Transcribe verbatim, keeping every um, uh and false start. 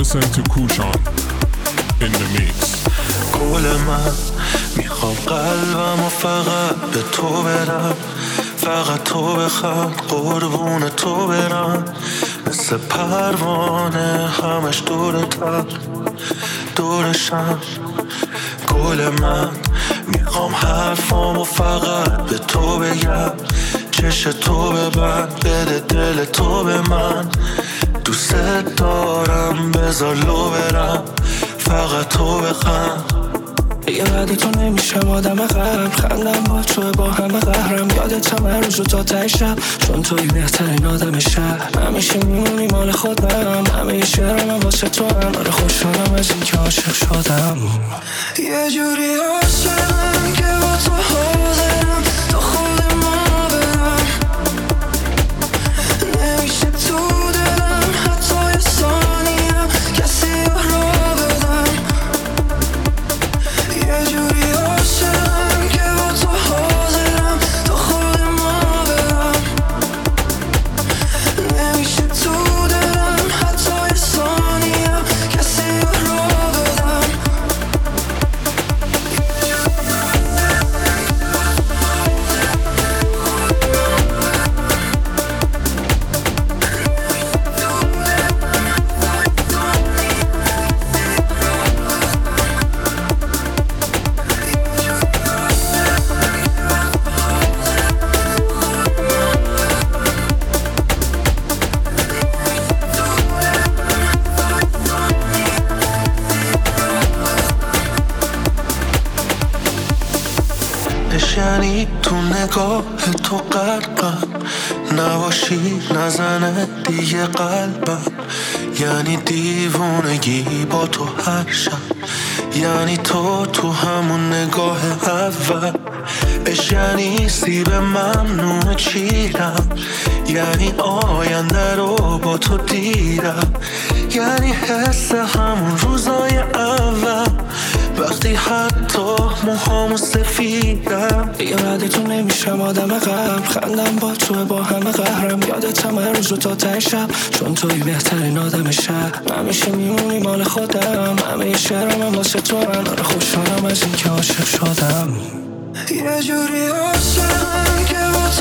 listen to Kushan in the mix. گل من میخوام قلبم و فقط به تو بدم، فقط تو بخواد قربون تو برم، مثل پروانه همش دورتم دورشم. گل من میخوام حرفامو فقط به تو بگم، چش تو ببند بده دل تو به من، دوست دارم بذار لو برم، فقط تو بخند. یه بعد تو نمیشم آدم قبل، خندم با تو با همه قهرم، یادتم هر روز و تا ته شب، چون توی بهترین آدم شهر، همیشه میمونی مال خودم، همه شعرم هم واسه تو هم، آره خوشحالم از این که عاشق شدم. یه جوری عاشقم که با تو حاضرم تا خود ما برم، نمیشه تو دلم حتی یه ثانیم کسی رو بدم. یه جوری عاشقم که با تو حاضرم تا خود ما برم، نمیشه تو دلم حتی یه ثانیم کسی رو بدم. یعنی تو نگاه تو غرقم، نباشی نزنه دیگه قلبم، یعنی دیوونگی با تو هر شب، یعنی تو تو همون نگاه اول، اش یعنی سیب ممنوع چیرم، یعنی آینده رو با تو دیدم، یعنی حس همون روزای اول، وقتی حتی موهامو سفیدم. یه بعد تو نمیشم آدم قبل، خندم با تو با همه قهرم، یادتم هر روز و تا ته شب، چون توی بهترین آدم شهر، همیشه میمونی مال خودم، همه شعرم هم واسه تو هم، آره خوشحالم از این که عاشق شدم. یه جوری عاشقم که با